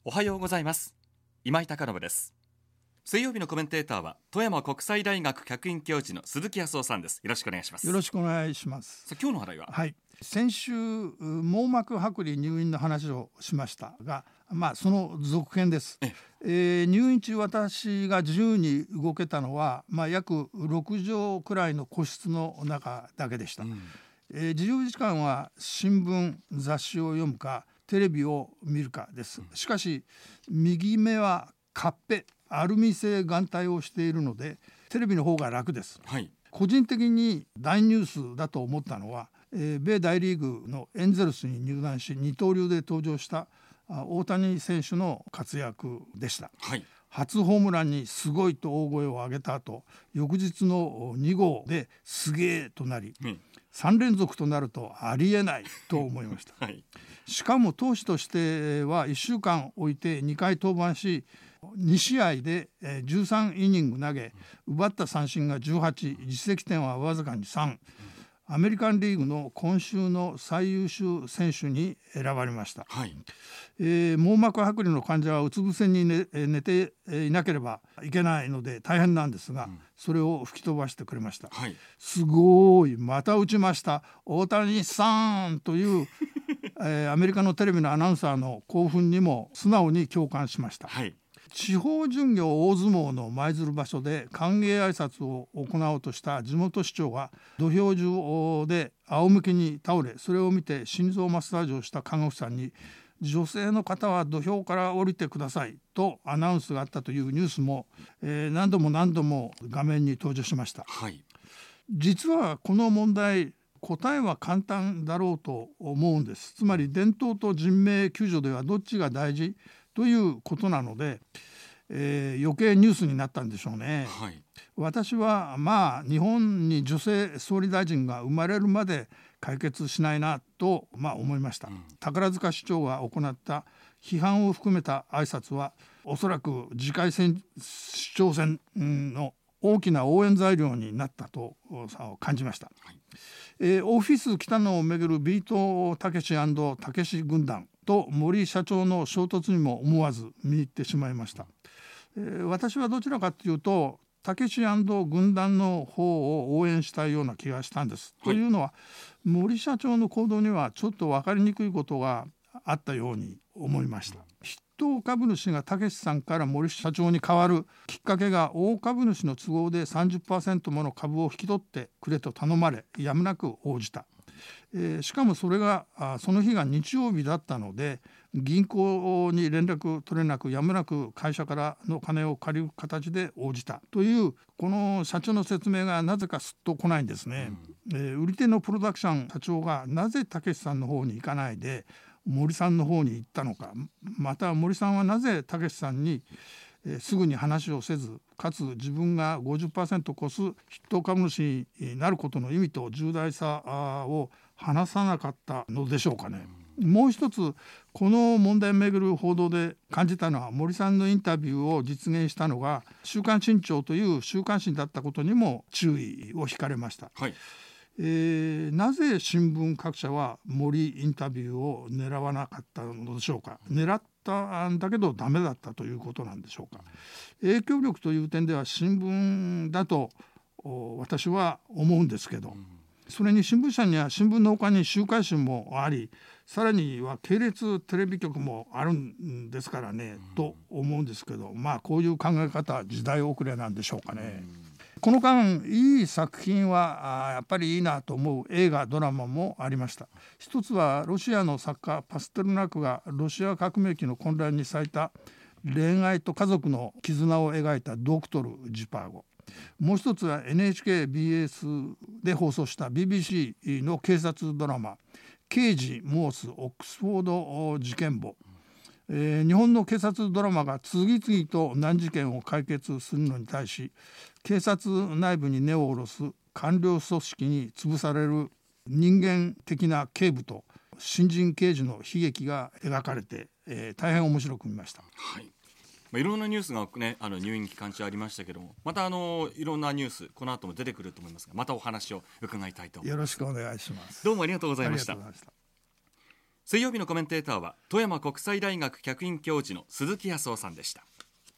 おはようございます。今井貴信です。水曜日のコメンテーターは富山国際大学客員教授の鈴木康夫さんです。よろしくお願いします。 よろしくお願いします。 さあ、今日の話題は、 先週網膜剥離入院の話をしましたが、その続編です。入院中私が自由に動けたのは、約6畳くらいの個室の中だけでした。自由時間は新聞雑誌を読むかテレビを見るかです。しかし右目はカッペアルミ製眼帯をしているのでテレビの方が楽です。個人的に大ニュースだと思ったのは、米大リーグのエンゼルスに入団し二刀流で登場した大谷選手の活躍でした。初ホームランにすごいと大声を上げた後、翌日の2号ですげえとなり、3連続となるとありえないと思いました。しかも投手としては1週間置いて2回登板し、2試合で13イニング投げ、奪った三振が18、実績点はわずかに3、アメリカンリーグの今週の最優秀選手に選ばれました。網膜剥離の患者はうつ伏せに寝ていなければいけないので大変なんですが、それを吹き飛ばしてくれました。すごい、また打ちました大谷さんというアメリカのテレビのアナウンサーの興奮にも素直に共感しました。地方巡業大相撲の舞鶴場所で歓迎挨拶を行おうとした地元市長が土俵上で仰向けに倒れ、それを見て心臓マッサージをした看護婦さんに、女性の方は土俵から降りてくださいとアナウンスがあったというニュースも、何度も画面に登場しました。実はこの問題、答えは簡単だろうと思うんです。つまり伝統と人命救助ではどっちが大事ということなので、余計ニュースになったんでしょうね。私は日本に女性総理大臣が生まれるまで解決しないなと思いました。宝塚市長が行った批判を含めた挨拶はおそらく次回市長選の大きな応援材料になったと感じました。オフィス北野をめぐるビートたけしたけし軍団と森社長の衝突にも思わず見入ってしまいました。私はどちらかというとたけし軍団の方を応援したいような気がしたんです。というのは森社長の行動にはちょっと分かりにくいことがあったように思いました。筆頭株主がたけしさんから森社長に変わるきっかけが、大株主の都合で 30% もの株を引き取ってくれと頼まれやむなく応じた。しかもそれがその日が日曜日だったので、銀行に連絡取れなくやむなく会社からの金を借りる形で応じたというこの社長の説明がなぜかすっと来ないんですね。売り手のプロダクション社長がなぜたけしさんの方に行かないで森さんの方に行ったのか、また森さんはなぜたけしさんにすぐに話をせず、かつ自分が 50% 超す筆頭株主になることの意味と重大さを話さなかったのでしょうかね。もう一つこの問題をめぐる報道で感じたのは、森さんのインタビューを実現したのが週刊新潮という週刊誌だったことにも注意を引かれました。なぜ新聞各社は森インタビューを狙わなかったのでしょうか。狙ったんだけどダメだったということなんでしょうか。影響力という点では新聞だと私は思うんですけど、それに新聞社には新聞の他に週刊誌もあり、さらには系列テレビ局もあるんですからね、と思うんですけど、こういう考え方は時代遅れなんでしょうかね。この間いい作品はやっぱりいいなと思う映画ドラマもありました。一つはロシアの作家パステルナクがロシア革命期の混乱に咲いた恋愛と家族の絆を描いたドクトル・ジパーゴ。もう一つは NHKBS で放送した BBC の警察ドラマ刑事モースオックスフォード事件簿。日本の警察ドラマが次々と難事件を解決するのに対し、警察内部に根を下ろす官僚組織に潰される人間的な警部と新人刑事の悲劇が描かれて、大変面白く見ました。 いろんなニュースが、入院期間中ありましたけども、またいろんなニュースこの後も出てくると思いますが、またお話を伺いたいと思います。 よろしくお願いします。 どうもありがとうございました。 水曜日のコメンテーターは富山国際大学客員教授の鈴木康夫さんでした。